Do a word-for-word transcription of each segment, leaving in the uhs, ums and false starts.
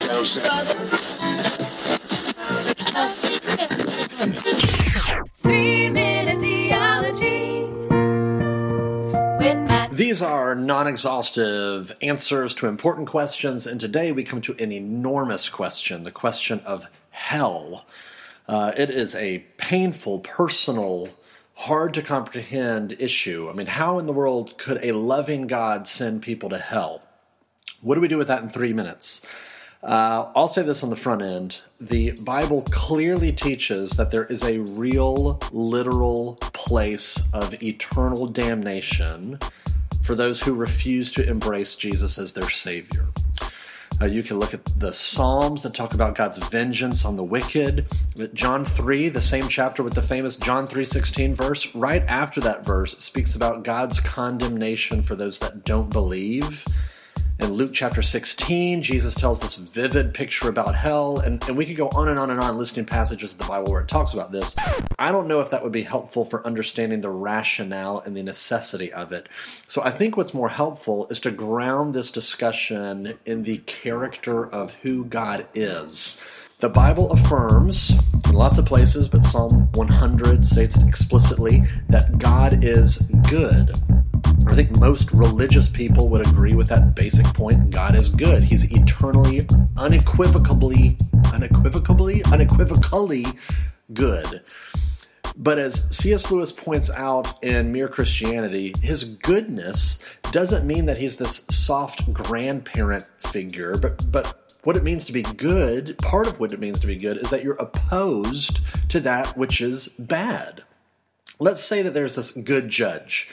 Three-Minute Theology with Matt. These are non-exhaustive answers to important questions, and today we come to an enormous question, the question of hell. Uh, it is a painful, personal, hard-to-comprehend issue. I mean, how in the world could a loving God send people to hell? What do we do with that in three minutes? Uh, I'll say this on the front end. The Bible clearly teaches that there is a real, literal place of eternal damnation for those who refuse to embrace Jesus as their Savior. Uh, you can look at the Psalms that talk about God's vengeance on the wicked. John three, the same chapter with the famous John three sixteen verse, right after that verse speaks about God's condemnation for those that don't believe. In Luke chapter sixteen, Jesus tells this vivid picture about hell, and, and we could go on and on and on listing passages of the Bible where it talks about this. I don't know if that would be helpful for understanding the rationale and the necessity of it. So I think what's more helpful is to ground this discussion in the character of who God is. The Bible affirms, in lots of places, but Psalm one hundred states it explicitly, that God is good. I think most religious people would agree with that basic point. God is good. He's eternally, unequivocally, unequivocally, unequivocally good. But as C S Lewis points out in Mere Christianity, his goodness doesn't mean that he's this soft grandparent figure, but but what it means to be good, part of what it means to be good, is that you're opposed to that which is bad. Let's say that there's this good judge,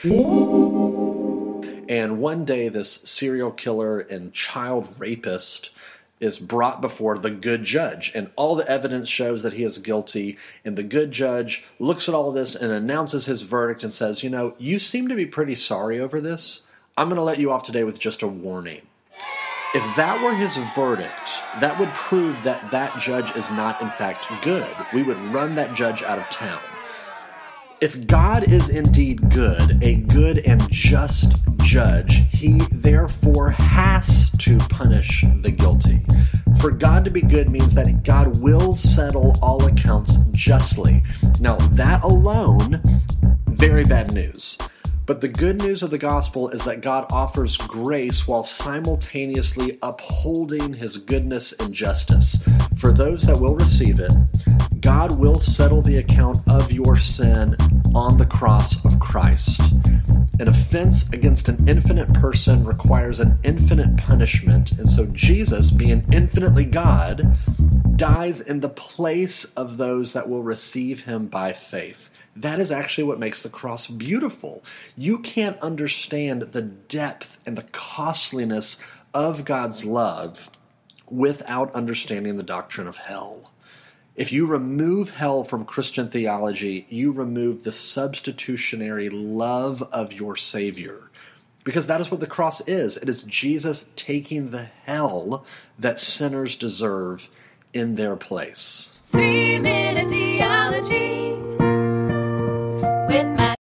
and one day this serial killer and child rapist is brought before the good judge, and all the evidence shows that he is guilty, and the good judge looks at all of this and announces his verdict and says, you know, you seem to be pretty sorry over this. I'm going to let you off today with just a warning. If that were his verdict, that would prove that that judge is not, in fact, good. We would run that judge out of town. If God is indeed good, a good and just judge, he therefore has to punish the guilty. For God to be good means that God will settle all accounts justly. Now, that alone, very bad news. But the good news of the gospel is that God offers grace while simultaneously upholding his goodness and justice. For those that will receive it, God will settle the account of your sin on the cross of Christ. An offense against an infinite person requires an infinite punishment, and so Jesus, being infinitely God, dies in the place of those that will receive him by faith. That is actually what makes the cross beautiful. You can't understand the depth and the costliness of God's love without understanding the doctrine of hell. If you remove hell from Christian theology, you remove the substitutionary love of your Savior. Because that is what the cross is. It is Jesus taking the hell that sinners deserve in their place. Three-Minute Theology with Matt.